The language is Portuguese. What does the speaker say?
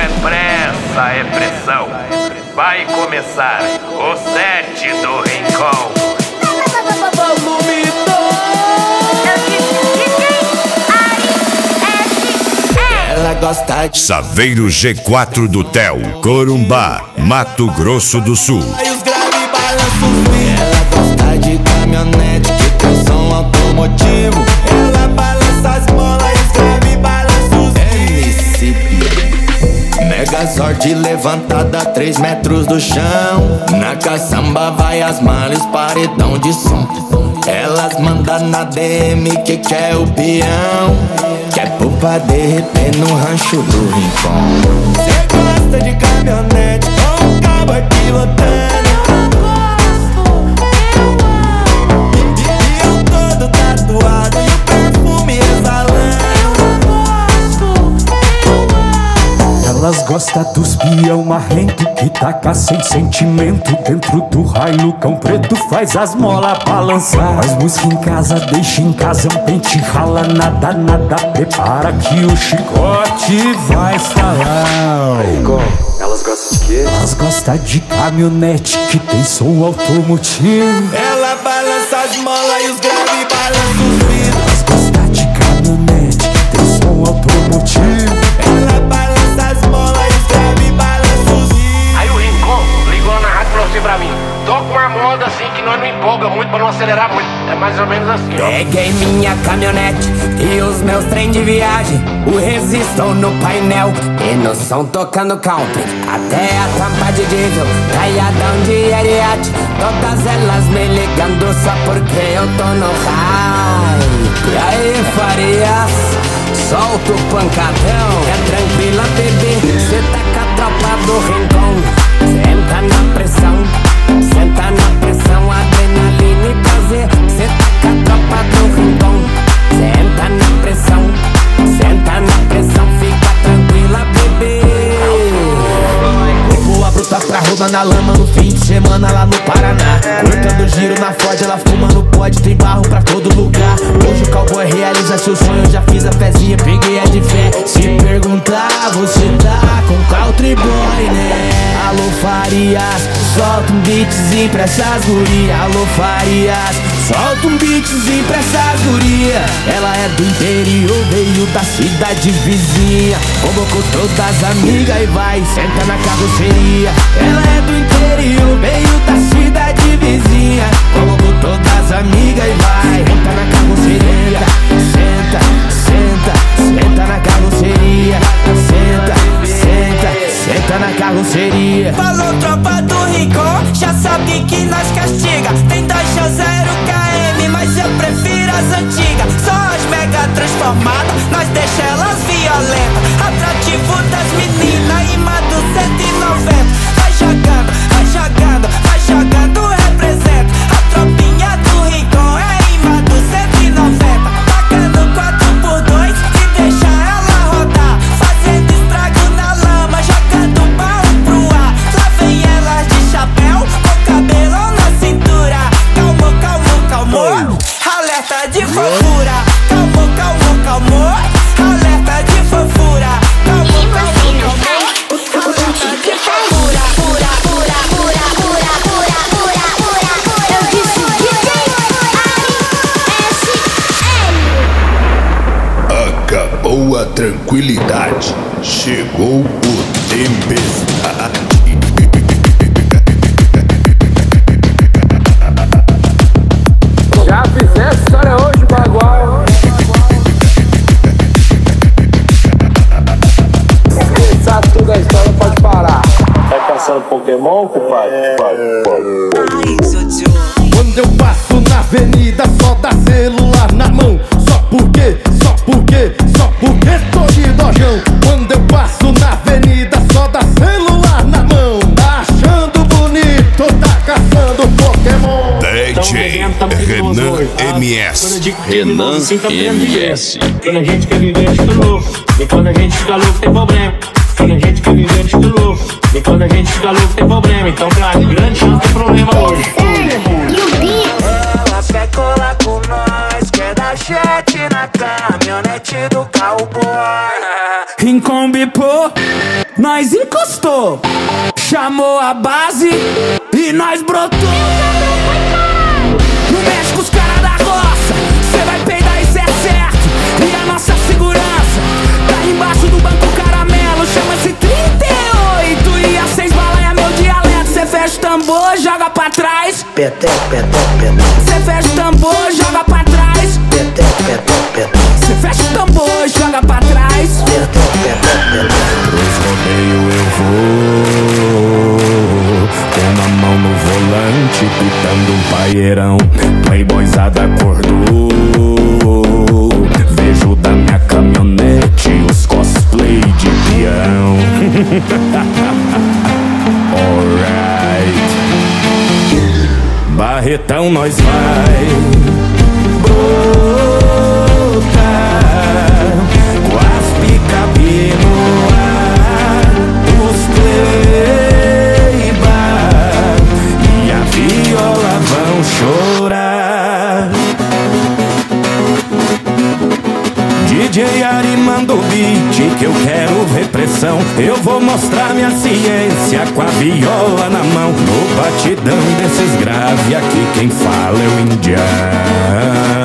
é pressa, é pressão. Vai começar o set do Rincon. Ela gosta de Saveiro G4 do Tel, Corumbá, Mato Grosso do Sul. Ela gosta de caminhonete que tem som automotivo. Ela balança as molas e escreve balanços MCP. Megazord levantada a 3 metros do chão. Na caçamba vai as malas, paredão de som. Elas mandam na DM que quer o peão. Quer pôr pra derreter no rancho do Rincon. Cê gosta de caminhonete com o cowboy pilotando. E eu todo tatuado e o perfume exalando. Elas gostam dos peão marrento que taca sem sentimento. Dentro do raio, cão preto faz as molas balançar. Faz música em casa, deixa em casa, um pente rala. Nada, nada, prepara que o chicote vai estalar. Elas gostam de quê? Elas gostam de caminhonete que tem som automotivo. Ela balança as molas e os graves balançam os vidros. Elas gostam de caminhonete que tem som automotivo. Ela balança as molas e os graves balançam os vidros. Aí o Rincon ligou na rádio e falou assim pra mim: toca uma moda assim que nós não empolga muito pra não acelerar muito. É mais ou menos assim, ó. Peguei minha caminhonete e os meus trem de viagem. O resistor no painel e no som tocando country. Até a tampa de diesel, caiadão de Ariete. Todas elas me ligando só porque eu tô no high. E aí, Farias, solta o pancadão. É tranquila, bebê, cê tá com a tropa do Rincon. Senta na pressão, senta na pressão. Adrenalina e prazer, cê tá com a tropa do Rincon. Senta na pressão, senta na pressão. Fica tranquila, bebê. Voa bruta pra roda na lama no fim de semana lá no Paraná. Cortando giro na Ford, ela fumando pode. Tem barro pra todo lugar. Hoje o cowboy realiza seu sonho. Eu já fiz a fezinha, peguei a de fé. Se perguntar, você tá com country boy, né? Alô Farias, solta um beatzinho pra essas gurias. Alô Farias, solta um beatzinho pra essas gurias. Ela é do interior, veio da cidade vizinha. Convocou todas as amigas e vai, senta na carroceria. Ela é do interior, veio da cidade vizinha. Convocou todas as amigas e vai, senta na carroceria. Senta, senta, senta na carroceria. Senta, senta, senta na carroceria. Falou tropa do Rincon, já sabe que nós castiga. Tem 2 ou 0 km, mas eu prefiro as antigas. Só as mega transformadas, nós deixa elas violentas. Atrativo das meninas, imã do 190. Vai jogando, vai jogando, vai jogando, representa. A tropinha do Rincon é imã do 190. Tacando 4x2 e deixa ela rodar. Fazendo estrago na lama, jogando barro pro ar. Lá vem elas de chapéu, com cabelão na cintura. Calmou, calmou, calmou, alerta de fofura. Calmou, calmou, calmou, alerta de fofura. Calmou, calmou, calmou, alerta de fofura. Pura, pura, pura, pura, pura, pura, pura, pura. Eu disse DJ Acabou a tranquilidade, chegou o tempestade. Já fizesse história hoje, bagual. Esqueça tudo a história, pode parar. Tá caçando Pokémon, compadre? Quando eu passo na avenida, só dá celular na mão. Só porque tô de dojão. Quando eu passo na avenida, só dá celular na mão. Tá achando bonito, tá caçando Pokémon. DJ Renan MS. Renan MS. Quando a gente quer viver estilo louco, e quando a gente fica louco tem problema. Quando a gente quer viver estilo louco, e quando a gente fica louco tem problema. Então, cara, grande chance tem problema hoje. Ela quer colar com nós, quer dar chat na caminhonete do cowboy. Em Kombi, pô, nós encostou. Chamou a base e nós brotou. Não mexe com os caras da roça, cê vai peidar, isso é certo. E a nossa segurança tá embaixo do banco caramelo. Chama-se 38 e a 6 bala é meu dialeto. Cê fecha o tambor, joga pra trás. Peteco, peteco, peteco. Cê fecha o tambor, joga pra trás. Peteco, peteco, peteco. Cê fecha o tambor, joga pra trás. Peteco, peteco, peteco. Pros rodeios eu vou, com a mão no volante, pitando um paeirão. Playboyzada acordou, vejo da minha caminhonete os cosplay de peão. Alright, Barretão nós vai brotar, com as picape no ar, os playba e a viola vão chorar. DJ Ari manda o beat que eu quero ver pressão. Eu vou mostrar minha ciência com a viola na mão. No batidão desses grave aqui quem fala é o indiano.